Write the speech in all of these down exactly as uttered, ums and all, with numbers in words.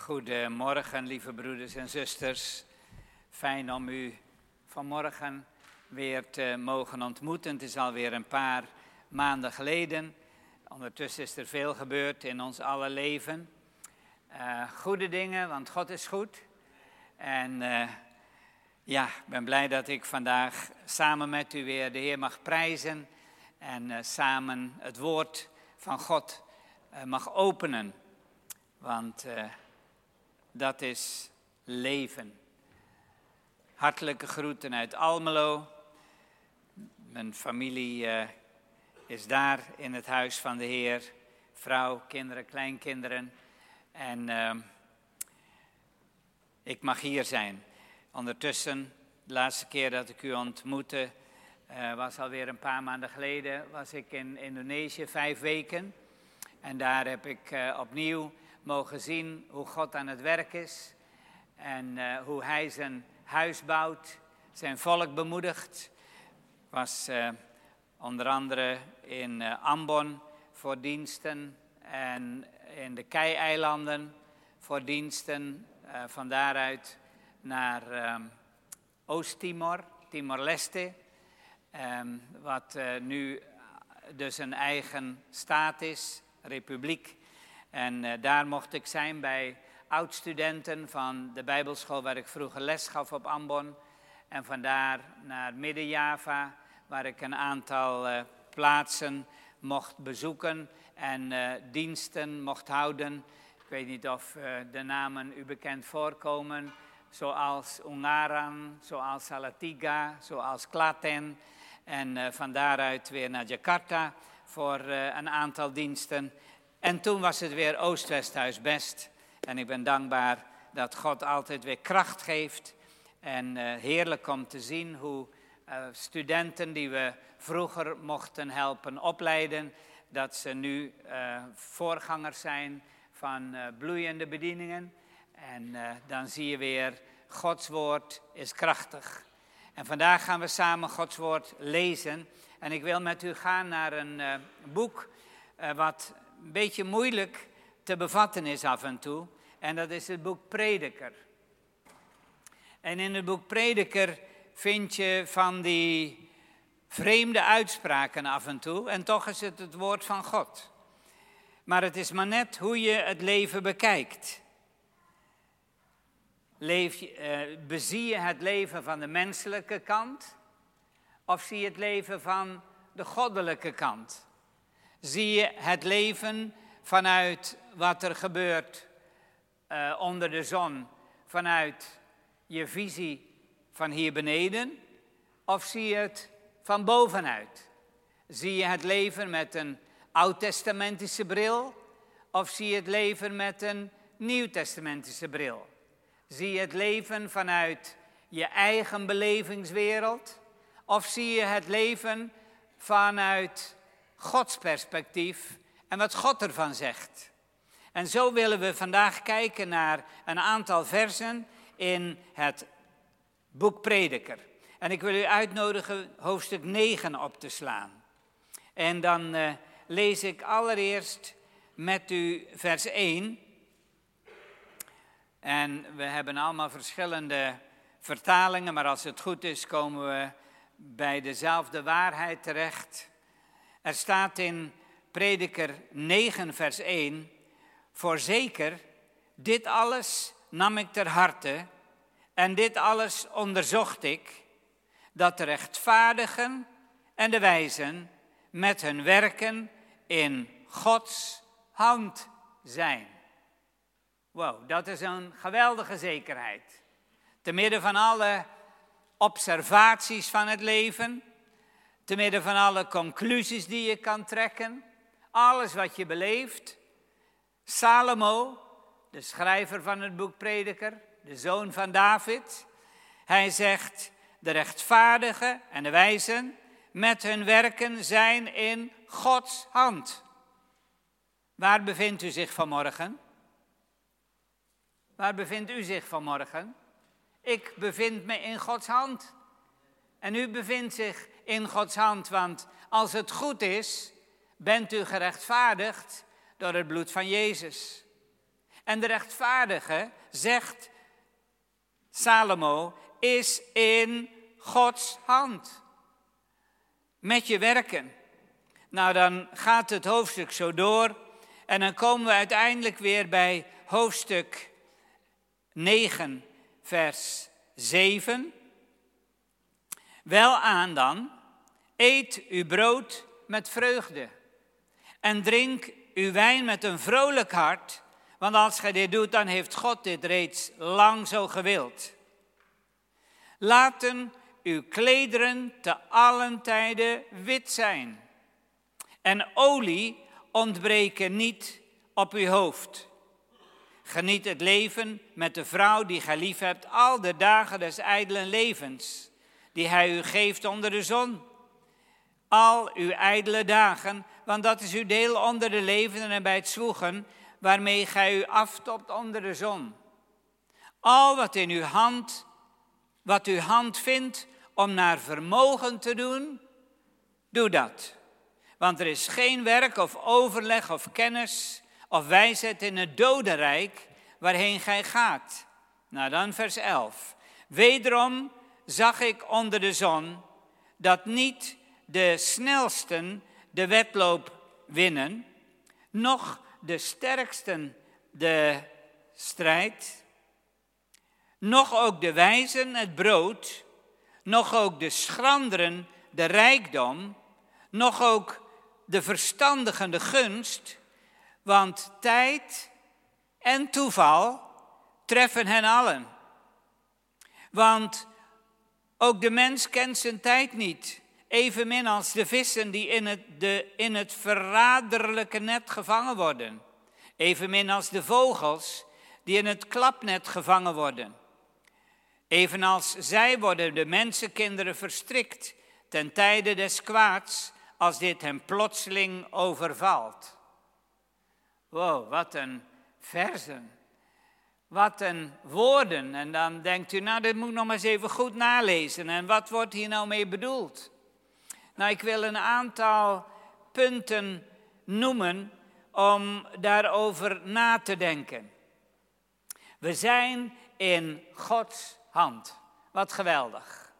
Goedemorgen, lieve broeders en zusters. Fijn om u vanmorgen weer te mogen ontmoeten. Het is alweer een paar maanden geleden. Ondertussen is er veel gebeurd in ons alle leven. Uh, goede dingen, want God is goed. En uh, ja, ik ben blij dat ik vandaag samen met u weer de Heer mag prijzen. En uh, samen het woord van God uh, mag openen. Want uh, dat is leven. Hartelijke groeten uit Almelo. Mijn familie uh, is daar in het huis van de Heer. Vrouw, kinderen, kleinkinderen. En uh, ik mag hier zijn. Ondertussen, de laatste keer dat ik u ontmoette, uh, was alweer een paar maanden geleden, was ik in Indonesië vijf weken. En daar heb ik uh, opnieuw mogen zien hoe God aan het werk is. En uh, hoe hij zijn huis bouwt, zijn volk bemoedigt. Ik was uh, onder andere in uh, Ambon voor diensten en in de Kei-eilanden voor diensten. Uh, van daaruit naar uh, Oost-Timor, Timor-Leste. Um, wat uh, nu dus een eigen staat is, republiek. En uh, daar mocht ik zijn bij oud-studenten van de Bijbelschool waar ik vroeger les gaf op Ambon. En vandaar naar Midden-Java, waar ik een aantal uh, plaatsen mocht bezoeken en uh, diensten mocht houden. Ik weet niet of uh, de namen u bekend voorkomen, zoals Ungaran, zoals Salatiga, zoals Klaten. En uh, van daaruit weer naar Jakarta voor uh, een aantal diensten. En toen was het weer Oost-Westhuis best. En ik ben dankbaar dat God altijd weer kracht geeft. En uh, heerlijk om te zien hoe uh, studenten die we vroeger mochten helpen opleiden, dat ze nu uh, voorgangers zijn van uh, bloeiende bedieningen. En uh, dan zie je weer, Gods woord is krachtig. En vandaag gaan we samen Gods woord lezen. En ik wil met u gaan naar een uh, boek uh, wat een beetje moeilijk te bevatten is af en toe. En dat is het boek Prediker. En in het boek Prediker vind je van die vreemde uitspraken af en toe. En toch is het het woord van God. Maar het is maar net hoe je het leven bekijkt. Leef je, uh, bezie je het leven van de menselijke kant? Of zie je het leven van de goddelijke kant? Zie je het leven vanuit wat er gebeurt uh, onder de zon, vanuit je visie van hier beneden? Of zie je het van bovenuit? Zie je het leven met een oud-testamentische bril? Of zie je het leven met een nieuw-testamentische bril? Zie je het leven vanuit je eigen belevingswereld? Of zie je het leven vanuit Gods perspectief en wat God ervan zegt? En zo willen we vandaag kijken naar een aantal versen in het boek Prediker. En ik wil u uitnodigen hoofdstuk negen op te slaan. En dan uh, lees ik allereerst met u vers één. En we hebben allemaal verschillende vertalingen, maar als het goed is komen we bij dezelfde waarheid terecht. Er staat in Prediker negen vers één. Voorzeker, dit alles nam ik ter harte en dit alles onderzocht ik, dat de rechtvaardigen en de wijzen met hun werken in Gods hand zijn. Wow, dat is een geweldige zekerheid. Te midden van alle observaties van het leven, te midden van alle conclusies die je kan trekken, alles wat je beleeft. Salomo, de schrijver van het boek Prediker, de zoon van David, hij zegt, de rechtvaardigen en de wijzen met hun werken zijn in Gods hand. Waar bevindt u zich vanmorgen? Waar bevindt u zich vanmorgen? Ik bevind me in Gods hand. En u bevindt zich in Gods hand, want als het goed is, bent u gerechtvaardigd door het bloed van Jezus. En de rechtvaardige, zegt Salomo, is in Gods hand. Met je werken. Nou, dan gaat het hoofdstuk zo door. En dan komen we uiteindelijk weer bij hoofdstuk negen, vers zeven. Welaan dan, eet uw brood met vreugde. En drink uw wijn met een vrolijk hart. Want als gij dit doet, dan heeft God dit reeds lang zo gewild. Laten uw klederen te allen tijden wit zijn. En olie ontbreken niet op uw hoofd. Geniet het leven met de vrouw die gij lief hebt, al de dagen des ijdelen levens, die hij u geeft onder de zon. Al uw ijdele dagen, want dat is uw deel onder de levenden en bij het zwoegen, waarmee gij u aftopt onder de zon. Al wat in uw hand, wat uw hand vindt om naar vermogen te doen, doe dat. Want er is geen werk of overleg of kennis of wijsheid in het dodenrijk waarheen gij gaat. Nou dan vers elf. Wederom zag ik onder de zon dat niet de snelsten de wedloop winnen, noch de sterksten de strijd, noch ook de wijzen het brood, noch ook de schranderen de rijkdom, noch ook de verstandigen de gunst, want tijd en toeval treffen hen allen. Want ook de mens kent zijn tijd niet, evenmin als de vissen die in het, de, in het verraderlijke net gevangen worden. Evenmin als de vogels die in het klapnet gevangen worden. Evenals zij worden de mensenkinderen verstrikt ten tijde des kwaads, als dit hem plotseling overvalt. Wow, wat een verzen. Wat een woorden. En dan denkt u, nou, dit moet ik nog maar eens even goed nalezen. En wat wordt hier nou mee bedoeld? Nou, ik wil een aantal punten noemen om daarover na te denken. We zijn in Gods hand. Wat geweldig.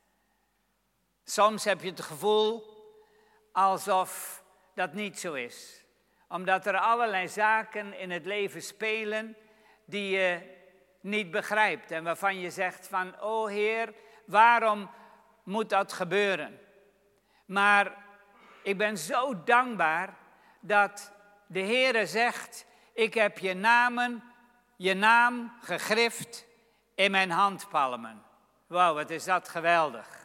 Soms heb je het gevoel alsof dat niet zo is. Omdat er allerlei zaken in het leven spelen die je niet begrijpt. En waarvan je zegt van, o Heer, waarom moet dat gebeuren? Maar ik ben zo dankbaar dat de Heere zegt, ik heb je namen, je naam gegrift in mijn handpalmen. Wauw, wat is dat geweldig.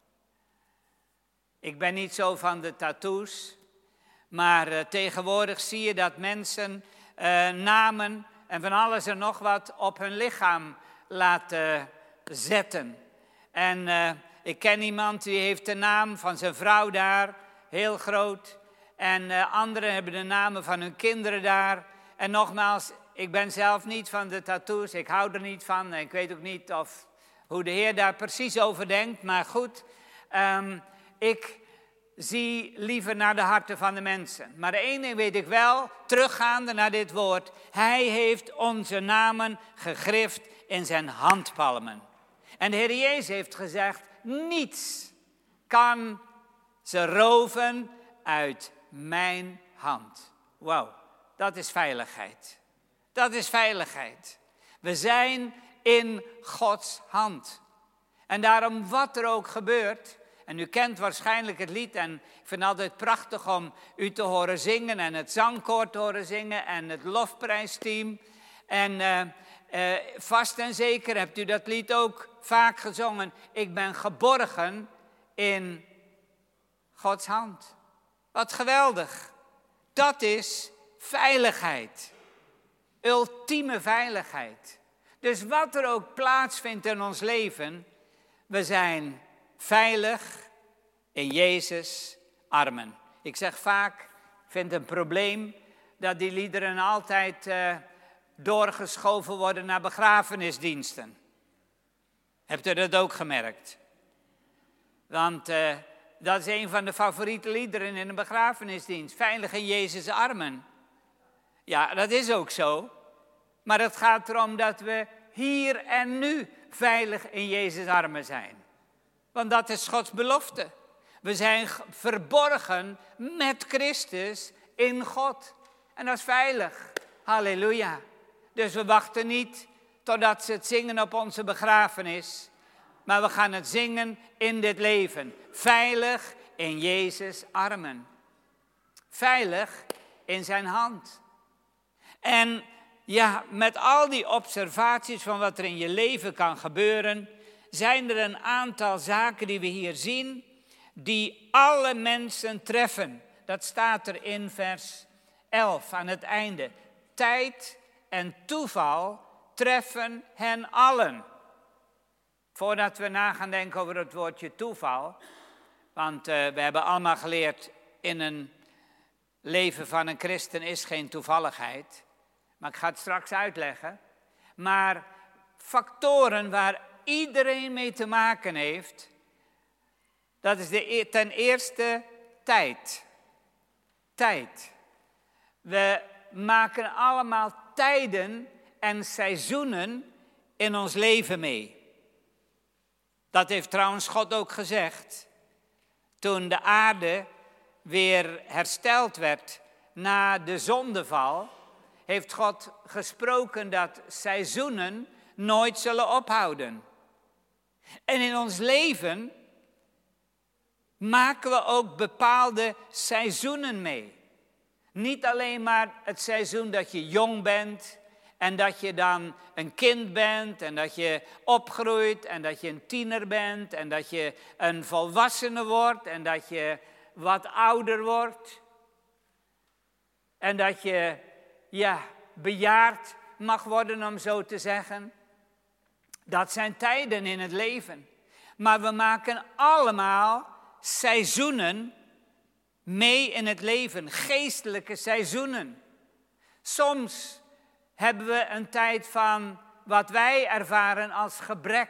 Ik ben niet zo van de tattoos, maar uh, tegenwoordig zie je dat mensen uh, namen en van alles en nog wat op hun lichaam laten zetten. En uh, ik ken iemand die heeft de naam van zijn vrouw daar, heel groot. En uh, anderen hebben de namen van hun kinderen daar. En nogmaals, ik ben zelf niet van de tattoos, ik hou er niet van. En ik weet ook niet of, hoe de Heer daar precies over denkt, maar goed. Um, ik zie liever naar de harten van de mensen. Maar de ene ding weet ik wel, teruggaande naar dit woord. Hij heeft onze namen gegrift in zijn handpalmen. En de Heer Jezus heeft gezegd, niets kan ze roven uit mijn hand. Wauw, dat is veiligheid. Dat is veiligheid. We zijn in Gods hand. En daarom wat er ook gebeurt. En u kent waarschijnlijk het lied en ik vind het altijd prachtig om u te horen zingen en het zangkoor te horen zingen en het lofprijsteam. En uh, uh, vast en zeker hebt u dat lied ook vaak gezongen. Ik ben geborgen in Gods hand. Wat geweldig. Dat is veiligheid. Ultieme veiligheid. Dus wat er ook plaatsvindt in ons leven, we zijn veilig in Jezus' armen. Ik zeg vaak, ik vind het een probleem dat die liederen altijd uh, doorgeschoven worden naar begrafenisdiensten. Hebt u dat ook gemerkt? Want uh, dat is een van de favoriete liederen in een begrafenisdienst. Veilig in Jezus' armen. Ja, dat is ook zo. Maar het gaat erom dat we hier en nu veilig in Jezus' armen zijn. Want dat is Gods belofte. We zijn verborgen met Christus in God. En dat is veilig. Halleluja. Dus we wachten niet totdat ze het zingen op onze begrafenis. Maar we gaan het zingen in dit leven. Veilig in Jezus' armen. Veilig in zijn hand. En ja, met al die observaties van wat er in je leven kan gebeuren, zijn er een aantal zaken die we hier zien, die alle mensen treffen. Dat staat er in vers elf aan het einde. Tijd en toeval treffen hen allen. Voordat we na gaan denken over het woordje toeval, want uh, we hebben allemaal geleerd, in een leven van een christen is geen toevalligheid. Maar ik ga het straks uitleggen. Maar factoren waar iedereen mee te maken heeft, dat is de, ten eerste tijd. Tijd. We maken allemaal tijden en seizoenen in ons leven mee. Dat heeft trouwens God ook gezegd. Toen de aarde weer hersteld werd na de zondeval, heeft God gesproken dat seizoenen nooit zullen ophouden. En in ons leven maken we ook bepaalde seizoenen mee. Niet alleen maar het seizoen dat je jong bent en dat je dan een kind bent en dat je opgroeit en dat je een tiener bent en dat je een volwassene wordt en dat je wat ouder wordt. En dat je ja, bejaard mag worden, om zo te zeggen. Dat zijn tijden in het leven. Maar we maken allemaal seizoenen mee in het leven. Geestelijke seizoenen. Soms hebben we een tijd van wat wij ervaren als gebrek.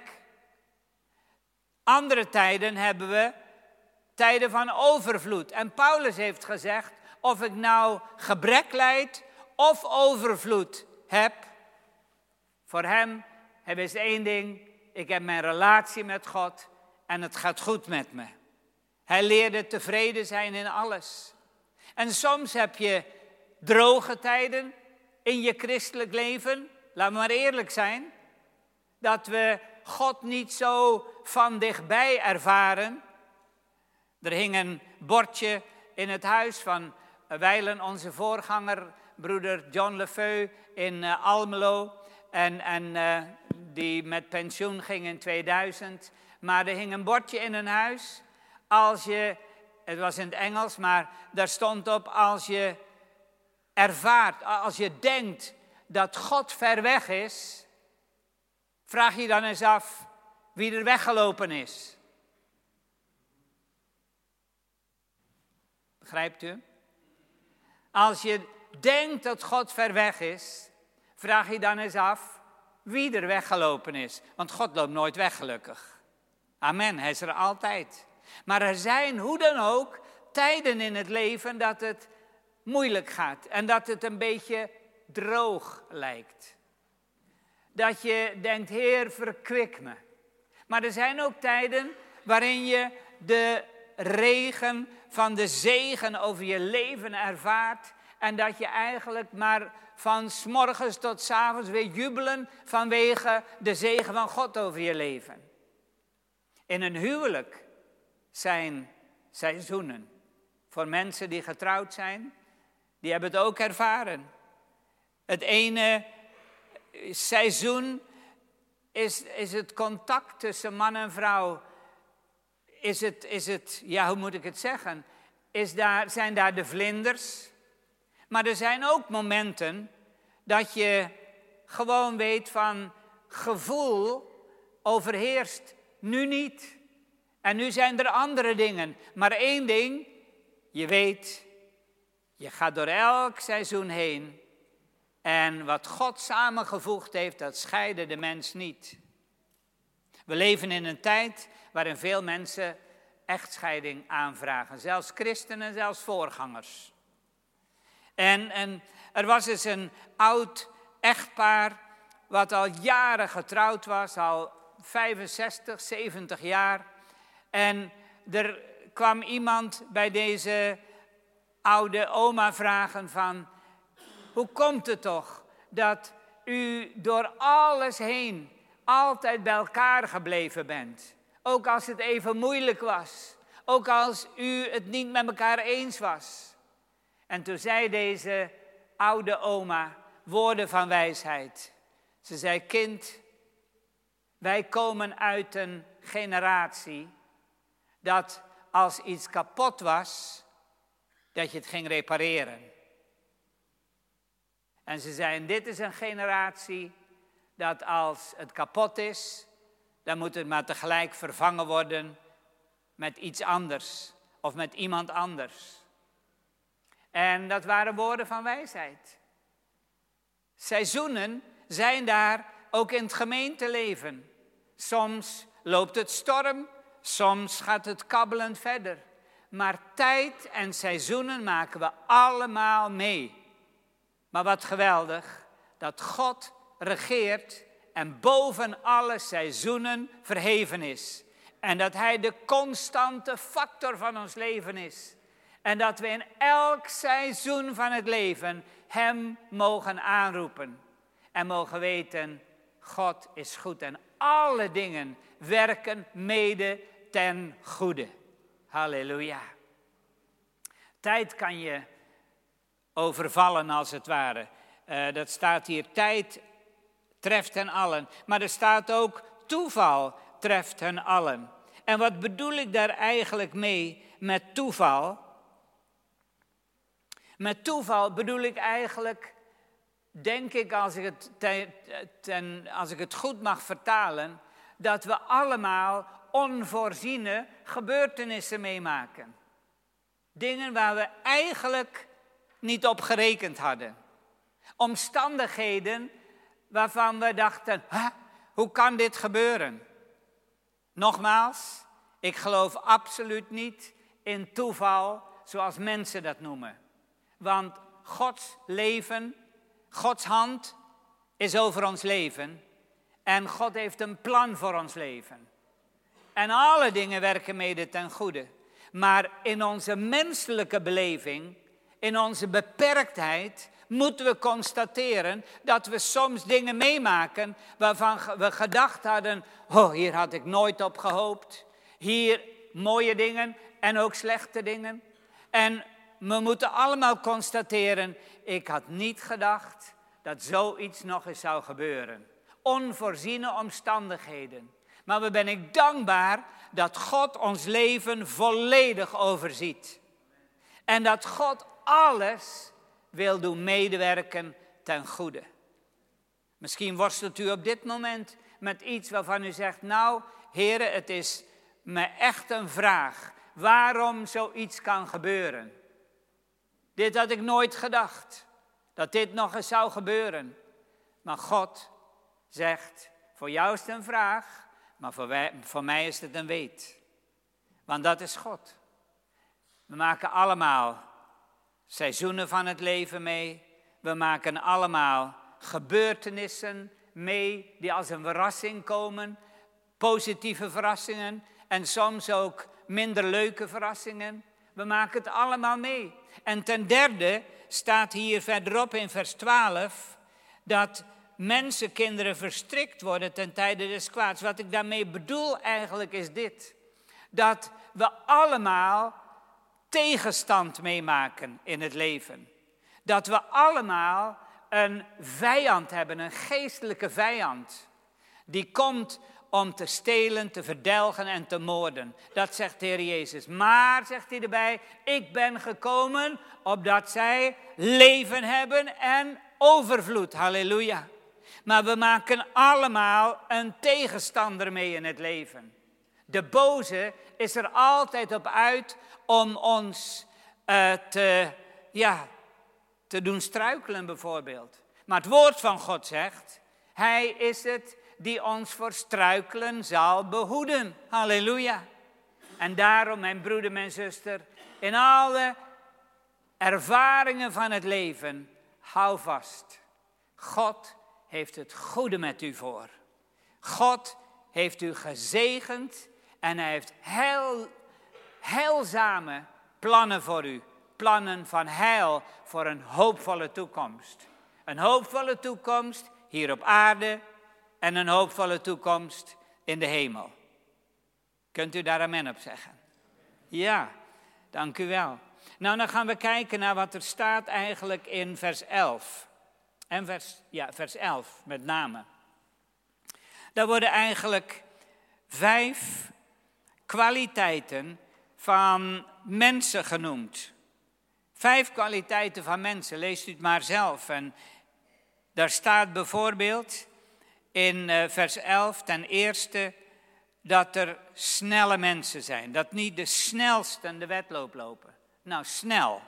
Andere tijden hebben we tijden van overvloed. En Paulus heeft gezegd, of ik nou gebrek lijd of overvloed heb. Voor hem, hij wist één ding, ik heb mijn relatie met God en het gaat goed met me. Hij leerde tevreden zijn in alles. En soms heb je droge tijden in je christelijk leven. Laten we maar eerlijk zijn. Dat we God niet zo van dichtbij ervaren. Er hing een bordje in het huis van wijlen onze voorganger, broeder John Lefeu in uh, Almelo. En, en uh, die met pensioen ging in tweeduizend. Maar er hing een bordje in een huis. Als je, het was in het Engels, maar daar stond op, als je ervaart, als je denkt dat God ver weg is, vraag je dan eens af wie er weggelopen is. Begrijpt u? Als je denkt dat God ver weg is, vraag je dan eens af wie er weggelopen is. Want God loopt nooit weg, gelukkig. Amen, hij is er altijd. Maar er zijn, hoe dan ook, tijden in het leven dat het moeilijk gaat. En dat het een beetje droog lijkt. Dat je denkt, Heer, verkwik me. Maar er zijn ook tijden waarin je de regen van de zegen over je leven ervaart. En dat je eigenlijk maar van 's morgens tot 's avonds weer jubelen vanwege de zegen van God over je leven. In een huwelijk zijn seizoenen. Voor mensen die getrouwd zijn, die hebben het ook ervaren. Het ene seizoen is, is het contact tussen man en vrouw. Is het, is het, ja, hoe moet ik het zeggen? Is daar, zijn daar de vlinders? Maar er zijn ook momenten dat je gewoon weet van gevoel overheerst nu niet. En nu zijn er andere dingen. Maar één ding, je weet, je gaat door elk seizoen heen. En wat God samengevoegd heeft, dat scheiden de mens niet. We leven in een tijd waarin veel mensen echtscheiding aanvragen. Zelfs christenen, zelfs voorgangers. En, en er was eens een oud echtpaar wat al jaren getrouwd was, al vijfenzestig, zeventig jaar. En er kwam iemand bij deze oude oma vragen van, hoe komt het toch dat u door alles heen altijd bij elkaar gebleven bent? Ook als het even moeilijk was. Ook als u het niet met elkaar eens was. En toen zei deze oude oma woorden van wijsheid. Ze zei, kind, wij komen uit een generatie dat als iets kapot was, dat je het ging repareren. En ze zei, dit is een generatie dat als het kapot is, dan moet het maar tegelijk vervangen worden met iets anders of met iemand anders. En dat waren woorden van wijsheid. Seizoenen zijn daar ook in het gemeenteleven. Soms loopt het storm, soms gaat het kabbelend verder. Maar tijd en seizoenen maken we allemaal mee. Maar wat geweldig, dat God regeert en boven alle seizoenen verheven is. En dat hij de constante factor van ons leven is. En dat we in elk seizoen van het leven hem mogen aanroepen. En mogen weten, God is goed en alle dingen werken mede ten goede. Halleluja. Tijd kan je overvallen als het ware. Uh, dat staat hier, tijd treft hen allen. Maar er staat ook, toeval treft hen allen. En wat bedoel ik daar eigenlijk mee met toeval? Met toeval bedoel ik eigenlijk, denk ik als ik het, ten, ten, als ik het goed mag vertalen, dat we allemaal onvoorziene gebeurtenissen meemaken. Dingen waar we eigenlijk niet op gerekend hadden. Omstandigheden waarvan we dachten, hoe kan dit gebeuren? Nogmaals, ik geloof absoluut niet in toeval zoals mensen dat noemen. Want Gods leven, Gods hand is over ons leven. En God heeft een plan voor ons leven. En alle dingen werken mede ten goede. Maar in onze menselijke beleving, in onze beperktheid, moeten we constateren dat we soms dingen meemaken waarvan we gedacht hadden, oh, hier had ik nooit op gehoopt. Hier mooie dingen en ook slechte dingen. En we moeten allemaal constateren, ik had niet gedacht dat zoiets nog eens zou gebeuren. Onvoorziene omstandigheden. Maar we ben ik dankbaar dat God ons leven volledig overziet. En dat God alles wil doen medewerken ten goede. Misschien worstelt u op dit moment met iets waarvan u zegt, nou, heren, het is me echt een vraag. Waarom zoiets kan gebeuren? Dit had ik nooit gedacht, dat dit nog eens zou gebeuren. Maar God zegt, voor jou is het een vraag, maar voor, wij, voor mij is het een weet. Want dat is God. We maken allemaal seizoenen van het leven mee. We maken allemaal gebeurtenissen mee die als een verrassing komen. Positieve verrassingen en soms ook minder leuke verrassingen. We maken het allemaal mee. En ten derde staat hier verderop in vers twaalf dat mensenkinderen verstrikt worden ten tijde des kwaads. Wat ik daarmee bedoel eigenlijk is dit. Dat we allemaal tegenstand meemaken in het leven. Dat we allemaal een vijand hebben, een geestelijke vijand. Die komt om te stelen, te verdelgen en te moorden. Dat zegt de Heer Jezus. Maar, zegt hij erbij, ik ben gekomen opdat zij leven hebben en overvloed. Halleluja. Maar we maken allemaal een tegenstander mee in het leven. De boze is er altijd op uit om ons uh, te, ja, te doen struikelen bijvoorbeeld. Maar het woord van God zegt, hij is het die ons voor struikelen zal behoeden. Halleluja. En daarom, mijn broeder, mijn zuster, in alle ervaringen van het leven, hou vast. God heeft het goede met u voor. God heeft u gezegend en hij heeft heil, heilzame plannen voor u. Plannen van heil voor een hoopvolle toekomst. Een hoopvolle toekomst hier op aarde en een hoopvolle toekomst in de hemel. Kunt u daar amen op zeggen? Ja, dank u wel. Nou, dan gaan we kijken naar wat er staat eigenlijk in vers elf. En vers, ja, vers elf met name. Daar worden eigenlijk vijf kwaliteiten van mensen genoemd. Vijf kwaliteiten van mensen, leest u het maar zelf. En daar staat bijvoorbeeld in uh, vers elf ten eerste dat er snelle mensen zijn. Dat niet de snelsten de wedloop lopen. Nou, snel.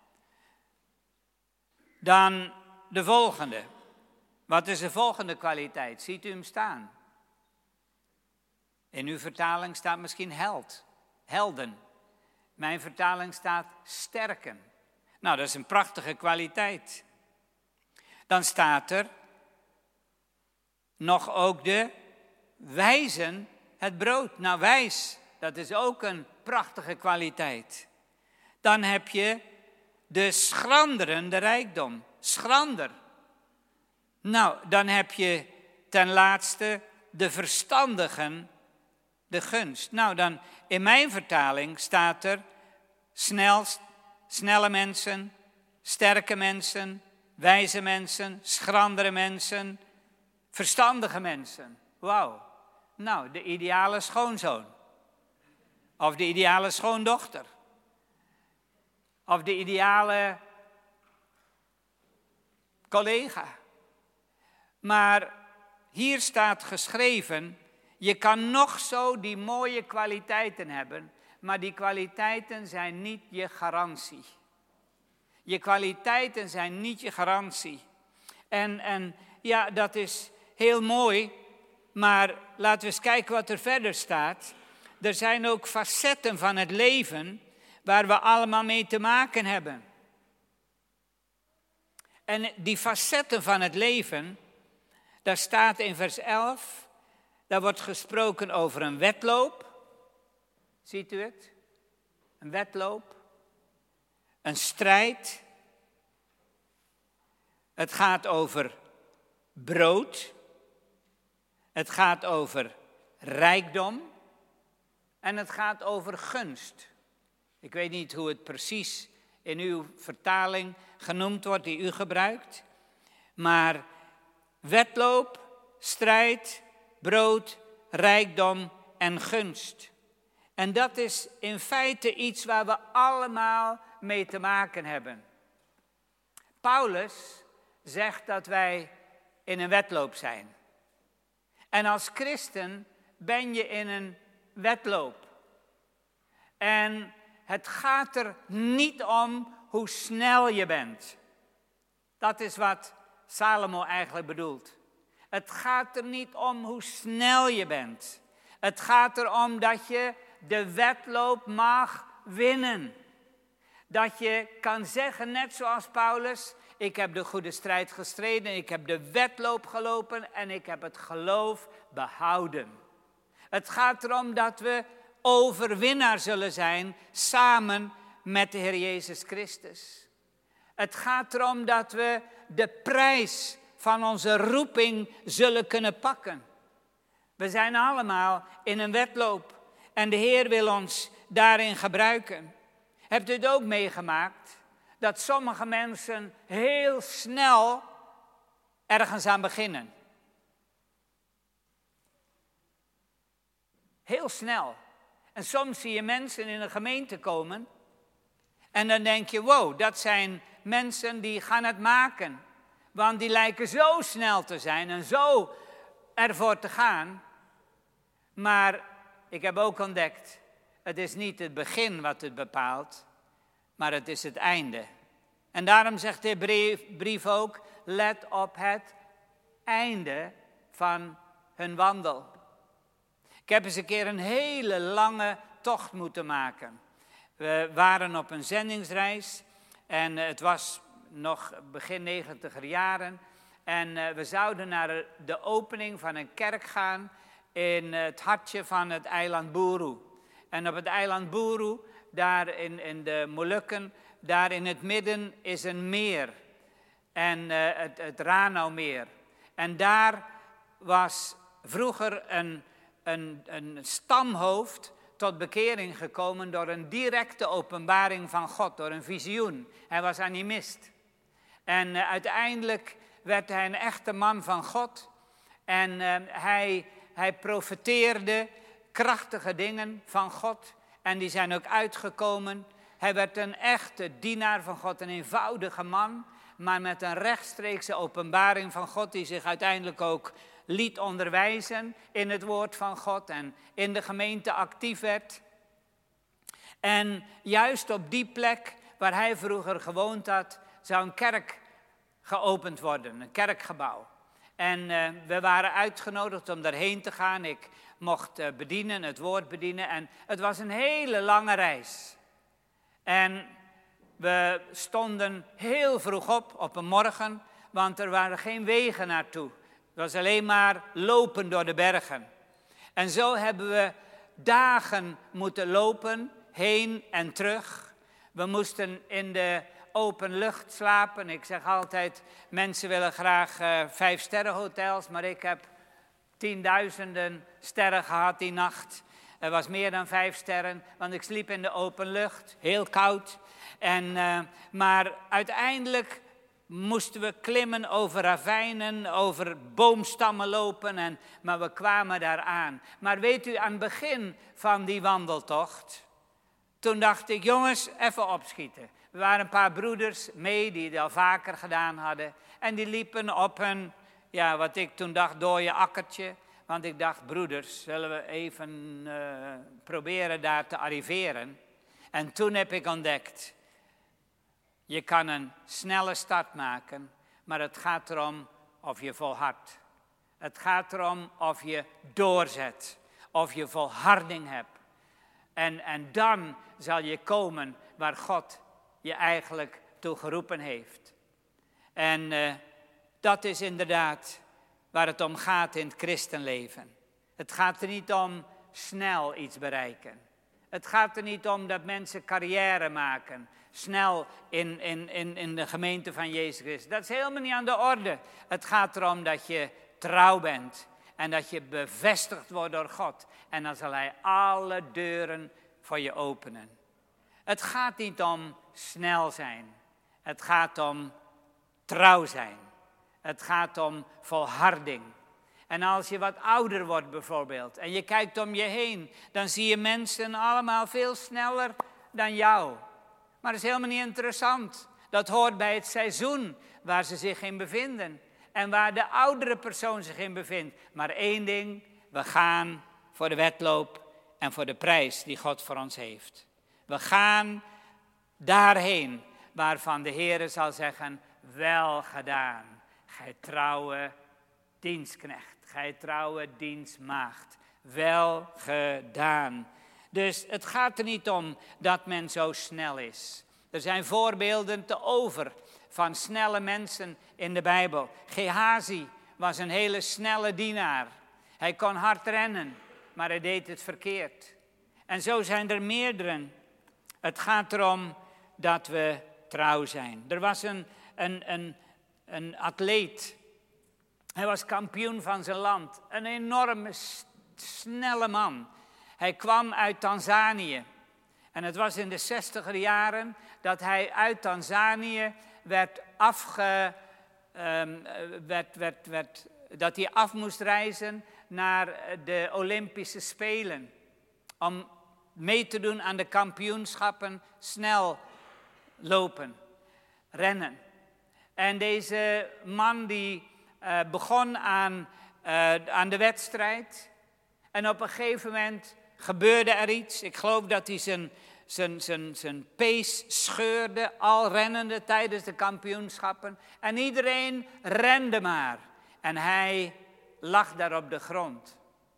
Dan de volgende. Wat is de volgende kwaliteit? Ziet u hem staan? In uw vertaling staat misschien held. Helden. Mijn vertaling staat sterken. Nou, dat is een prachtige kwaliteit. Dan staat er nog ook de wijzen het brood. Nou, wijs, dat is ook een prachtige kwaliteit. Dan heb je de schranderen, de rijkdom. Schrander. Nou, dan heb je ten laatste de verstandigen, de gunst. Nou, dan in mijn vertaling staat er snel, snelle mensen, sterke mensen, wijze mensen, schrandere mensen, verstandige mensen. Wauw. Nou, de ideale schoonzoon. Of de ideale schoondochter. Of de ideale collega. Maar hier staat geschreven, je kan nog zo die mooie kwaliteiten hebben, maar die kwaliteiten zijn niet je garantie. Je kwaliteiten zijn niet je garantie. En, en ja, dat is heel mooi, maar laten we eens kijken wat er verder staat. Er zijn ook facetten van het leven waar we allemaal mee te maken hebben. En die facetten van het leven, daar staat in vers elf, daar wordt gesproken over een wedloop. Ziet u het? Een wedloop. Een strijd. Het gaat over brood. Het gaat over rijkdom. En het gaat over gunst. Ik weet niet hoe het precies in uw vertaling genoemd wordt die u gebruikt. Maar wedloop, strijd, brood, rijkdom en gunst. En dat is in feite iets waar we allemaal mee te maken hebben. Paulus zegt dat wij in een wedloop zijn. En als christen ben je in een wedloop. En het gaat er niet om hoe snel je bent. Dat is wat Salomo eigenlijk bedoelt. Het gaat er niet om hoe snel je bent. Het gaat erom dat je de wedloop mag winnen. Dat je kan zeggen, net zoals Paulus, ik heb de goede strijd gestreden, ik heb de wedloop gelopen en ik heb het geloof behouden. Het gaat erom dat we overwinnaar zullen zijn samen met de Heer Jezus Christus. Het gaat erom dat we de prijs van onze roeping zullen kunnen pakken. We zijn allemaal in een wedloop en de Heer wil ons daarin gebruiken. Hebt u het ook meegemaakt dat sommige mensen heel snel ergens aan beginnen? Heel snel. En soms zie je mensen in een gemeente komen en dan denk je, wow, dat zijn mensen die gaan het maken. Want die lijken zo snel te zijn en zo ervoor te gaan. Maar ik heb ook ontdekt, het is niet het begin wat het bepaalt, maar het is het einde. En daarom zegt de brief, brief ook, let op het einde van hun wandel. Ik heb eens een keer een hele lange tocht moeten maken. We waren op een zendingsreis en het was nog begin negentiger jaren. En uh, we zouden naar de opening van een kerk gaan in het hartje van het eiland Buru. En op het eiland Buru, daar in, in de Molukken, daar in het midden is een meer. En uh, het, het Ranaumeer. En daar was vroeger een, een, een stamhoofd tot bekering gekomen door een directe openbaring van God, door een visioen. Hij was animist. En uh, uiteindelijk werd hij een echte man van God. En uh, hij, hij profeteerde krachtige dingen van God. En die zijn ook uitgekomen. Hij werd een echte dienaar van God, een eenvoudige man. Maar met een rechtstreekse openbaring van God, die zich uiteindelijk ook liet onderwijzen in het woord van God en in de gemeente actief werd. En juist op die plek waar hij vroeger gewoond had, zou een kerk geopend worden, een kerkgebouw. En uh, we waren uitgenodigd om daarheen te gaan. Ik mocht uh, bedienen, het woord bedienen. En het was een hele lange reis. En we stonden heel vroeg op, op een morgen, want er waren geen wegen naartoe. Het was alleen maar lopen door de bergen. En zo hebben we dagen moeten lopen, heen en terug. We moesten in de open lucht slapen. Ik zeg altijd, mensen willen graag uh, vijf sterrenhotels, maar ik heb tienduizenden sterren gehad die nacht. Er was meer dan vijf sterren, want ik sliep in de open lucht, heel koud. En, uh, maar uiteindelijk moesten we klimmen over ravijnen, over boomstammen lopen, en, maar we kwamen daar aan. Maar weet u, aan het begin van die wandeltocht, toen dacht ik, jongens, even opschieten. Er waren een paar broeders mee die het al vaker gedaan hadden. En die liepen op een, ja, wat ik toen dacht, dode akkertje. Want ik dacht, broeders, zullen we even uh, proberen daar te arriveren. En toen heb ik ontdekt, je kan een snelle start maken, maar het gaat erom of je volhardt. Het gaat erom of je doorzet, of je volharding hebt. En, en dan zal je komen waar God je eigenlijk toe geroepen heeft. En uh, dat is inderdaad waar het om gaat in het christenleven. Het gaat er niet om snel iets bereiken. Het gaat er niet om dat mensen carrière maken, snel in, in, in, in de gemeente van Jezus Christus. Dat is helemaal niet aan de orde. Het gaat erom dat je trouw bent en dat je bevestigd wordt door God. En dan zal Hij alle deuren voor je openen. Het gaat niet om snel zijn. Het gaat om trouw zijn. Het gaat om volharding. En als je wat ouder wordt bijvoorbeeld en je kijkt om je heen, dan zie je mensen allemaal veel sneller dan jou. Maar dat is helemaal niet interessant. Dat hoort bij het seizoen waar ze zich in bevinden. En waar de oudere persoon zich in bevindt. Maar één ding, we gaan voor de wedloop en voor de prijs die God voor ons heeft. We gaan daarheen waarvan de Heere zal zeggen, wel gedaan, gij trouwe dienstknecht, gij trouwe dienstmaagd, wel gedaan. Dus het gaat er niet om dat men zo snel is. Er zijn voorbeelden te over van snelle mensen in de Bijbel. Gehazi was een hele snelle dienaar. Hij kon hard rennen, maar hij deed het verkeerd. En zo zijn er meerdere. Het gaat erom dat we trouw zijn. Er was een, een, een, een atleet. Hij was kampioen van zijn land. Een enorme, snelle man. Hij kwam uit Tanzanië. En het was in de zestiger jaren dat hij uit Tanzanië werd afge... Um, werd, werd, werd, dat hij af moest reizen naar de Olympische Spelen. Om mee te doen aan de kampioenschappen snel lopen, rennen. En deze man die uh, begon aan, uh, aan de wedstrijd. En op een gegeven moment gebeurde er iets. Ik geloof dat hij zijn, zijn, zijn, zijn pees scheurde, al rennende tijdens de kampioenschappen. En iedereen rende maar. En hij lag daar op de grond.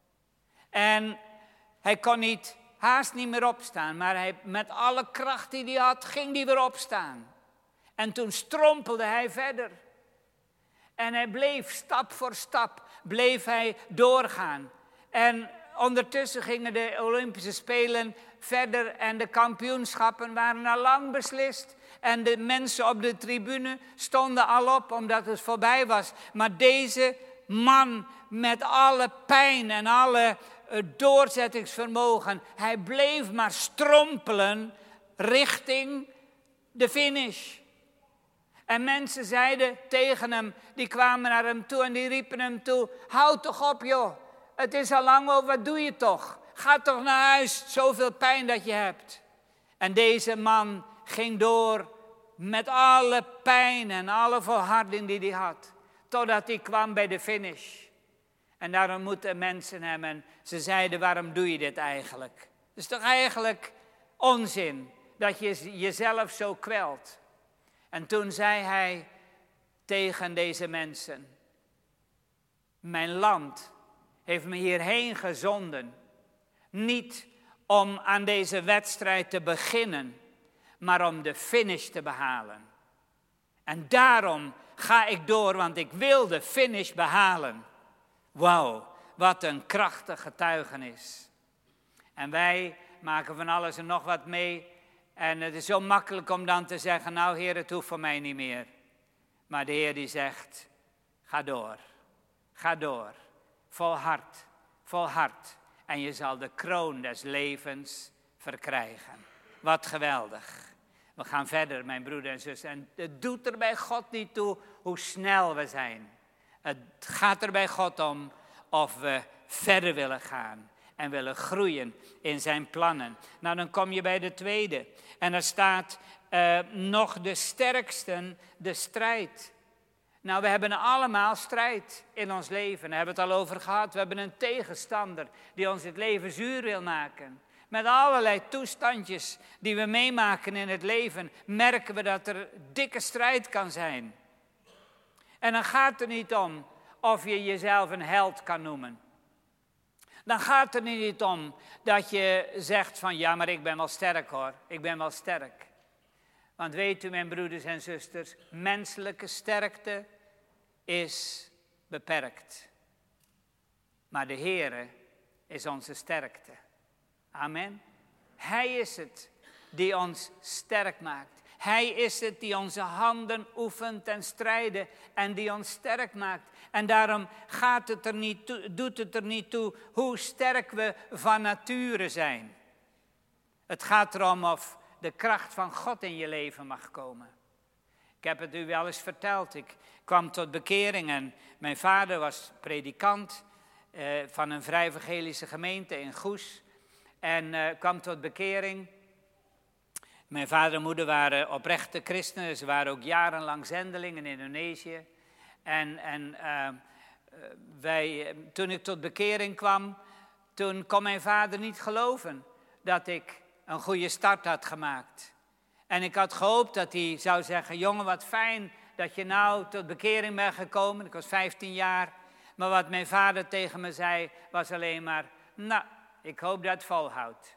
En hij kon niet, haast niet meer opstaan. Maar hij, met alle kracht die hij had, ging hij weer opstaan. En toen strompelde hij verder. En hij bleef stap voor stap, bleef hij doorgaan. En ondertussen gingen de Olympische Spelen verder en de kampioenschappen waren al lang beslist. En de mensen op de tribune stonden al op omdat het voorbij was. Maar deze man met alle pijn en alle doorzettingsvermogen, hij bleef maar strompelen richting de finish. En mensen zeiden tegen hem, die kwamen naar hem toe en die riepen hem toe, houd toch op joh, het is al lang over, wat doe je toch? Ga toch naar huis, zoveel pijn dat je hebt. En deze man ging door met alle pijn en alle volharding die hij had, totdat hij kwam bij de finish. En daar ontmoetten mensen hem en ze zeiden, waarom doe je dit eigenlijk? Het is toch eigenlijk onzin dat je jezelf zo kwelt. En toen zei hij tegen deze mensen, mijn land heeft me hierheen gezonden, niet om aan deze wedstrijd te beginnen, maar om de finish te behalen. En daarom ga ik door, want ik wil de finish behalen. Wauw, wat een krachtig getuigenis. En wij maken van alles en nog wat mee. En het is zo makkelijk om dan te zeggen, nou Heer, het hoeft voor mij niet meer. Maar de Heer die zegt, ga door, ga door, volhard, volhard. En je zal de kroon des levens verkrijgen. Wat geweldig. We gaan verder, mijn broeder en zus. En het doet er bij God niet toe hoe snel we zijn. Het gaat er bij God om of we verder willen gaan. En willen groeien in zijn plannen. Nou, dan kom je bij de tweede. En er staat uh, nog de sterksten, de strijd. Nou, we hebben allemaal strijd in ons leven. Daar hebben we het al over gehad. We hebben een tegenstander die ons het leven zuur wil maken. Met allerlei toestandjes die we meemaken in het leven, merken we dat er dikke strijd kan zijn. En dan gaat het niet om of je jezelf een held kan noemen. Dan gaat het er niet om dat je zegt van ja, maar ik ben wel sterk hoor. Ik ben wel sterk. Want weet u, mijn broeders en zusters, menselijke sterkte is beperkt. Maar de Heere is onze sterkte. Amen. Hij is het die ons sterk maakt. Hij is het die onze handen oefent en strijden en die ons sterk maakt. En daarom gaat het er niet toe, doet het er niet toe hoe sterk we van nature zijn. Het gaat erom of de kracht van God in je leven mag komen. Ik heb het u wel eens verteld. Ik kwam tot bekering en mijn vader was predikant eh, van een vrij evangelische gemeente in Goes. En eh, kwam tot bekering. Mijn vader en moeder waren oprechte christenen. Ze waren ook jarenlang zendeling in Indonesië. En, en uh, wij, toen ik tot bekering kwam, toen kon mijn vader niet geloven dat ik een goede start had gemaakt. En ik had gehoopt dat hij zou zeggen, jongen wat fijn dat je nou tot bekering bent gekomen. Ik was vijftien jaar. Maar wat mijn vader tegen me zei was alleen maar, nou, ik hoop dat het volhoudt.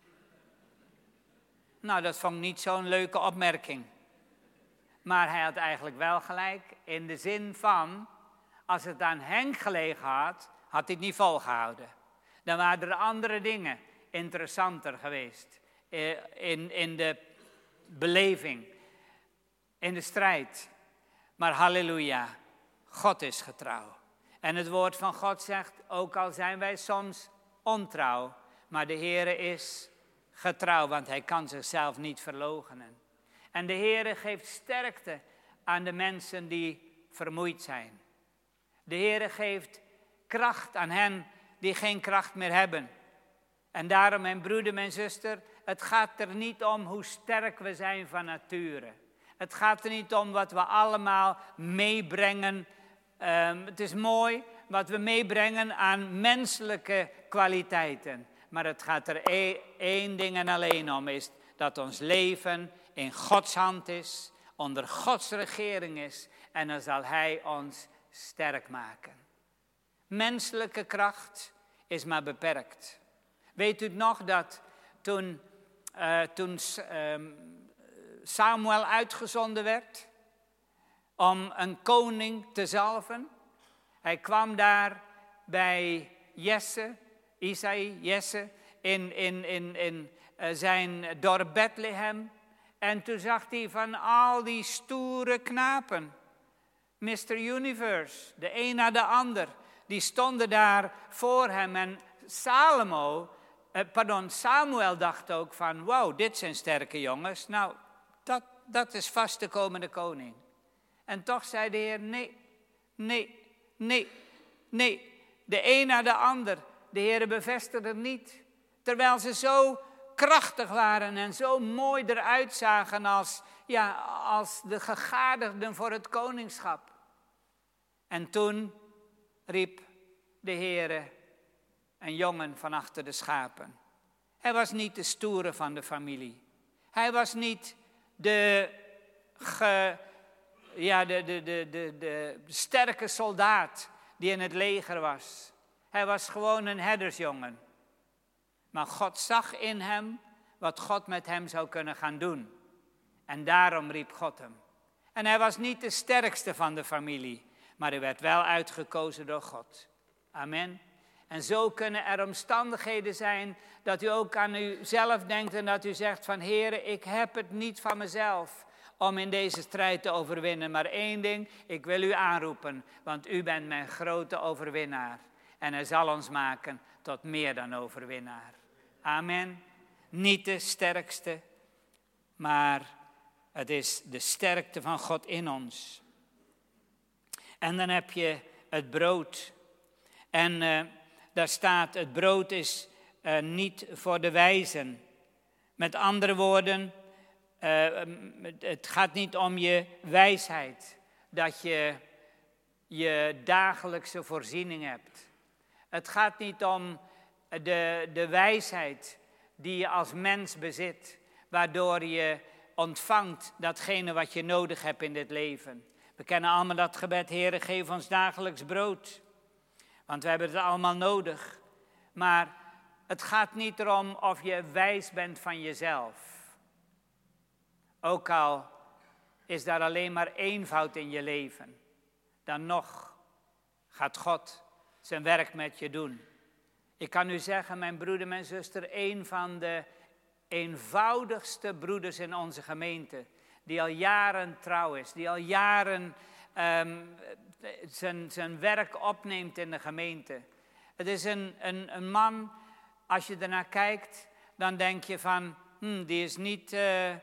Nou, dat vond ik niet zo'n leuke opmerking. Maar hij had eigenlijk wel gelijk in de zin van, als het aan Henk gelegen had, had hij het niet volgehouden. Dan waren er andere dingen interessanter geweest in, in de beleving, in de strijd. Maar halleluja, God is getrouw. En het woord van God zegt, ook al zijn wij soms ontrouw, maar de Heere is getrouw, want hij kan zichzelf niet verloochenen. En de Heere geeft sterkte aan de mensen die vermoeid zijn. De Heere geeft kracht aan hen die geen kracht meer hebben. En daarom, mijn broeder, mijn zuster, het gaat er niet om hoe sterk we zijn van nature. Het gaat er niet om wat we allemaal meebrengen. Um, het is mooi wat we meebrengen aan menselijke kwaliteiten. Maar het gaat er e- één ding en alleen om, is dat ons leven in Gods hand is, onder Gods regering is. En dan zal Hij ons sterk maken. Menselijke kracht is maar beperkt. Weet u het nog dat toen, uh, toen uh, Samuel uitgezonden werd om een koning te zalven. Hij kwam daar bij Jesse, Isaï, Jesse, in, in, in, in uh, zijn dorp Bethlehem. En toen zag hij van al die stoere knapen, mister Universe, de een na de ander, die stonden daar voor hem. En Salomo, eh, pardon, Samuel dacht ook van, wauw, dit zijn sterke jongens. Nou, dat, dat is vast de komende koning. En toch zei de Heer, nee, nee, nee, nee. De een na de ander, de Heer bevestigde niet. Terwijl ze zo krachtig waren en zo mooi eruit zagen als, ja, als de gegadigden voor het koningschap. En toen riep de Heere een jongen van achter de schapen. Hij was niet de stoere van de familie. Hij was niet de, ge, ja, de, de, de, de, de sterke soldaat die in het leger was. Hij was gewoon een herdersjongen. Maar God zag in hem wat God met hem zou kunnen gaan doen. En daarom riep God hem. En hij was niet de sterkste van de familie, maar hij werd wel uitgekozen door God. Amen. En zo kunnen er omstandigheden zijn dat u ook aan uzelf denkt en dat u zegt van Heere, ik heb het niet van mezelf om in deze strijd te overwinnen. Maar één ding, ik wil u aanroepen, want u bent mijn grote overwinnaar. En hij zal ons maken tot meer dan overwinnaar. Amen. Niet de sterkste, maar het is de sterkte van God in ons. En dan heb je het brood. En uh, daar staat, het brood is uh, niet voor de wijzen. Met andere woorden, uh, het gaat niet om je wijsheid. Dat je je dagelijkse voorziening hebt. Het gaat niet om de, de wijsheid die je als mens bezit. Waardoor je ontvangt datgene wat je nodig hebt in dit leven. We kennen allemaal dat gebed, Heere, geef ons dagelijks brood. Want we hebben het allemaal nodig. Maar het gaat niet erom of je wijs bent van jezelf. Ook al is daar alleen maar eenvoud in je leven. Dan nog gaat God zijn werk met je doen. Ik kan u zeggen, mijn broeder, mijn zuster, een van de eenvoudigste broeders in onze gemeente. Die al jaren trouw is, die al jaren um, zijn, zijn werk opneemt in de gemeente. Het is een, een, een man, als je ernaar kijkt, dan denk je van, hmm, die is niet uh,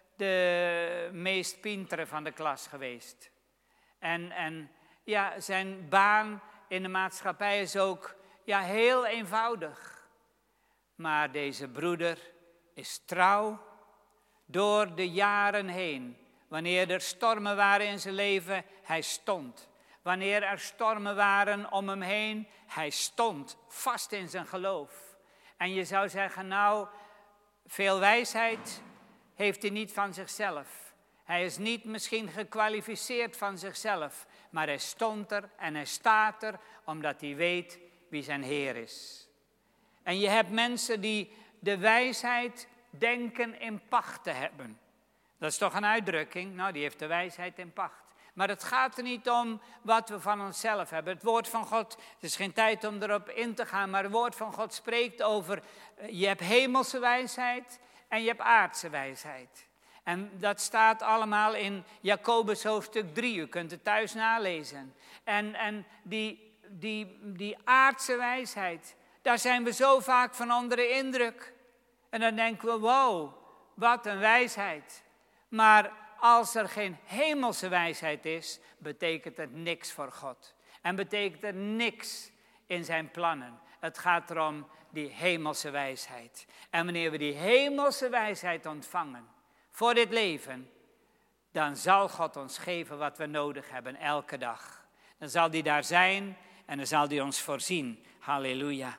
de meest pintere van de klas geweest. En, en ja, zijn baan in de maatschappij is ook ja, heel eenvoudig. Maar deze broeder is trouw door de jaren heen. Wanneer er stormen waren in zijn leven, hij stond. Wanneer er stormen waren om hem heen, hij stond vast in zijn geloof. En je zou zeggen, nou, veel wijsheid heeft hij niet van zichzelf. Hij is niet misschien gekwalificeerd van zichzelf. Maar hij stond er en hij staat er, omdat hij weet wie zijn Heer is. En je hebt mensen die de wijsheid denken in pacht te hebben. Dat is toch een uitdrukking? Nou, die heeft de wijsheid in pacht. Maar het gaat er niet om wat we van onszelf hebben. Het woord van God, het is geen tijd om erop in te gaan, maar het woord van God spreekt over, je hebt hemelse wijsheid en je hebt aardse wijsheid. En dat staat allemaal in Jacobus hoofdstuk drie, u kunt het thuis nalezen. En, en die, die, die aardse wijsheid, daar zijn we zo vaak van onder de indruk. En dan denken we, wow, wat een wijsheid. Maar als er geen hemelse wijsheid is, betekent het niks voor God. En betekent het niks in zijn plannen. Het gaat erom die hemelse wijsheid. En wanneer we die hemelse wijsheid ontvangen voor dit leven, dan zal God ons geven wat we nodig hebben elke dag. Dan zal die daar zijn en dan zal die ons voorzien. Halleluja.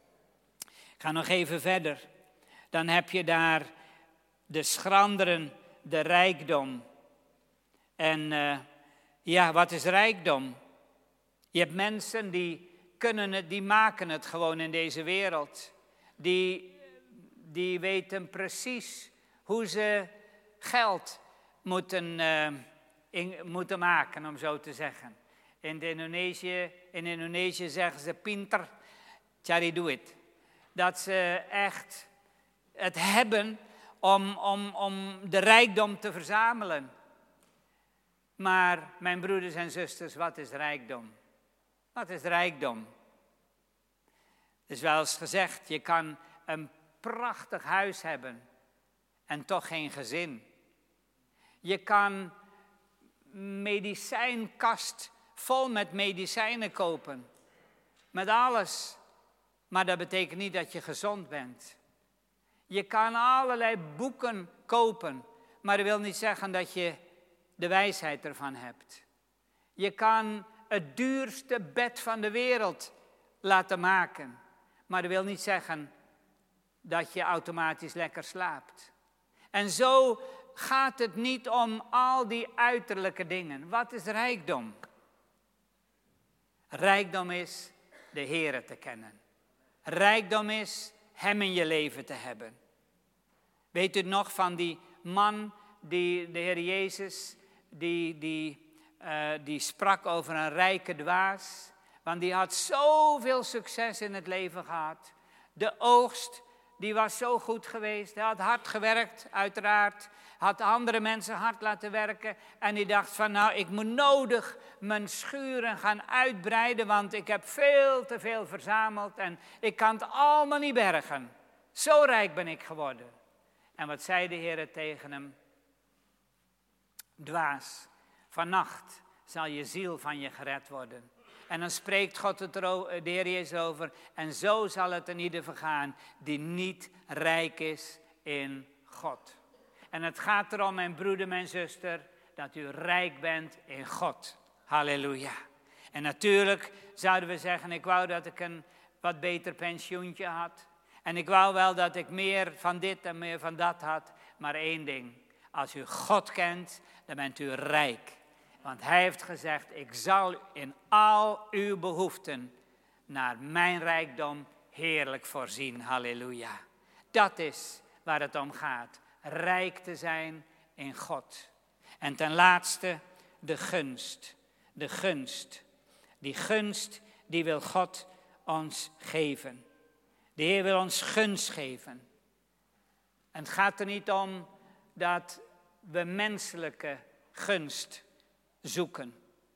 Ik ga nog even verder. Dan heb je daar de schranderen, de rijkdom. En uh, ja, wat is rijkdom? Je hebt mensen die kunnen het, die maken het gewoon in deze wereld. Die, die weten precies hoe ze geld moeten uh, in, moeten maken, om zo te zeggen. In, de Indonesië, in Indonesië zeggen ze pinter, cari duit. Dat ze echt het hebben om, om, om de rijkdom te verzamelen. Maar mijn broeders en zusters, wat is rijkdom? Wat is rijkdom? Het is wel eens gezegd, je kan een prachtig huis hebben en toch geen gezin. Je kan een medicijnkast vol met medicijnen kopen. Met alles. Maar dat betekent niet dat je gezond bent. Je kan allerlei boeken kopen. Maar dat wil niet zeggen dat je de wijsheid ervan hebt. Je kan het duurste bed van de wereld laten maken. Maar dat wil niet zeggen dat je automatisch lekker slaapt. En zo gaat het niet om al die uiterlijke dingen. Wat is rijkdom? Rijkdom is de Heere te kennen. Rijkdom is Hem in je leven te hebben. Weet u nog van die man, die, de Heer Jezus, die, die, uh, die sprak over een rijke dwaas. Want die had zoveel succes in het leven gehad. De oogst, die was zo goed geweest. Hij had hard gewerkt, uiteraard. Had andere mensen hard laten werken. En die dacht van, nou, ik moet nodig mijn schuren gaan uitbreiden. Want ik heb veel te veel verzameld. En ik kan het allemaal niet bergen. Zo rijk ben ik geworden. En wat zei de Heer tegen hem? Dwaas, vannacht zal je ziel van je gered worden. En dan spreekt God het er, de Heer Jezus over. En zo zal het in ieder vergaan die niet rijk is in God. En het gaat erom, mijn broeder, mijn zuster, dat u rijk bent in God. Halleluja. En natuurlijk zouden we zeggen, ik wou dat ik een wat beter pensioentje had. En ik wou wel dat ik meer van dit en meer van dat had. Maar één ding, als u God kent, dan bent u rijk. Want hij heeft gezegd, ik zal in al uw behoeften naar mijn rijkdom heerlijk voorzien. Halleluja. Dat is waar het om gaat. Rijk te zijn in God. En ten laatste de gunst. De gunst. Die gunst die wil God ons geven. De Heer wil ons gunst geven. En het gaat er niet om dat we menselijke gunst zoeken.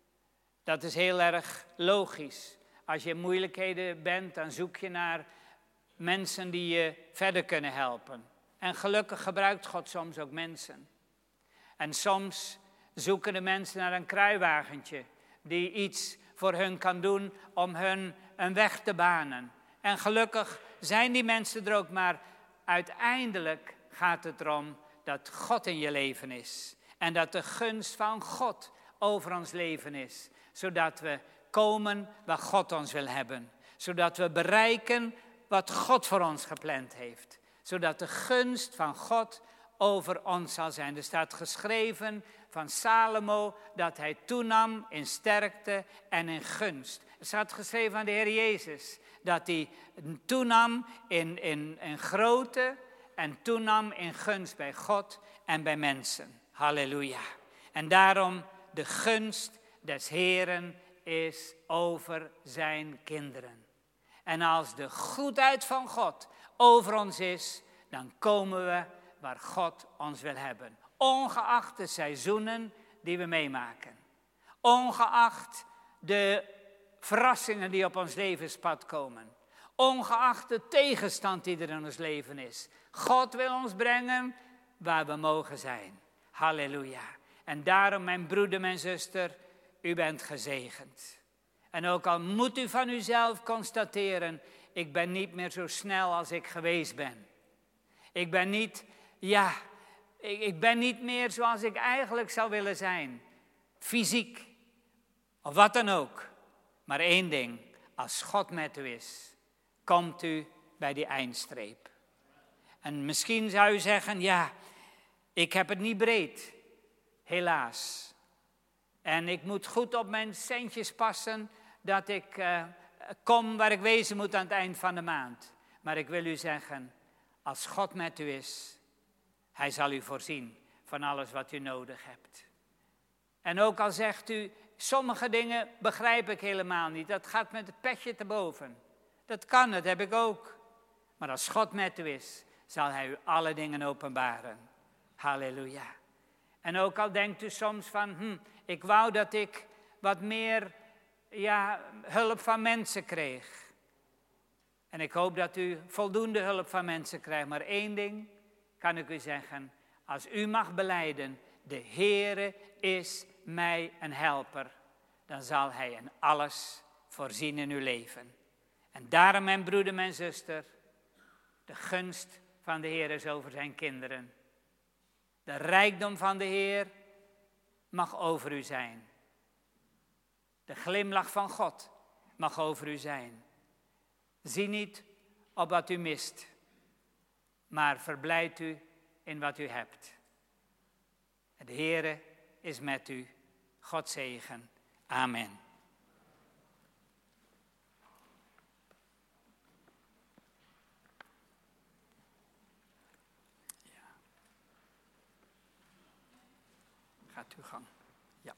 Dat is heel erg logisch. Als je in moeilijkheden bent, dan zoek je naar mensen die je verder kunnen helpen. En gelukkig gebruikt God soms ook mensen. En soms zoeken de mensen naar een kruiwagentje die iets voor hun kan doen om hun een weg te banen. En gelukkig zijn die mensen er ook, maar uiteindelijk gaat het erom dat God in je leven is. En dat de gunst van God over ons leven is. Zodat we komen waar God ons wil hebben. Zodat we bereiken wat God voor ons gepland heeft. Zodat de gunst van God over ons zal zijn. Er staat geschreven van Salomo dat hij toenam in sterkte en in gunst. Er staat geschreven van de Heer Jezus dat hij toenam in, in, in grootte en toenam in gunst bij God en bij mensen. Halleluja. En daarom de gunst des Heeren is over zijn kinderen. En als de goedheid van God over ons is, dan komen we waar God ons wil hebben. Ongeacht de seizoenen die we meemaken. Ongeacht de verrassingen die op ons levenspad komen. Ongeacht de tegenstand die er in ons leven is. God wil ons brengen waar we mogen zijn. Halleluja. En daarom, mijn broeder, mijn zuster, u bent gezegend. En ook al moet u van uzelf constateren, ik ben niet meer zo snel als ik geweest ben. Ik ben niet, ja, ik, ik ben niet meer zoals ik eigenlijk zou willen zijn. Fysiek, of wat dan ook. Maar één ding, als God met u is, komt u bij die eindstreep. En misschien zou u zeggen, ja, ik heb het niet breed, helaas. En ik moet goed op mijn centjes passen, dat ik uh, kom waar ik wezen moet aan het eind van de maand. Maar ik wil u zeggen, als God met u is, hij zal u voorzien van alles wat u nodig hebt. En ook al zegt u, sommige dingen begrijp ik helemaal niet. Dat gaat met het petje te boven. Dat kan, dat heb ik ook. Maar als God met u is, zal hij u alle dingen openbaren. Halleluja. En ook al denkt u soms van, hm, ik wou dat ik wat meer ja, hulp van mensen kreeg. En ik hoop dat u voldoende hulp van mensen krijgt. Maar één ding kan ik u zeggen. Als u mag belijden, de Heere is mij een helper. Dan zal hij in alles voorzien in uw leven. En daarom, mijn broeder, mijn zuster, de gunst van de Heer is over zijn kinderen. De rijkdom van de Heer mag over u zijn. De glimlach van God mag over u zijn. Zie niet op wat u mist, maar verblijd u in wat u hebt. De Heere is met u. God zegen. Amen. Ja. Gaat uw gang.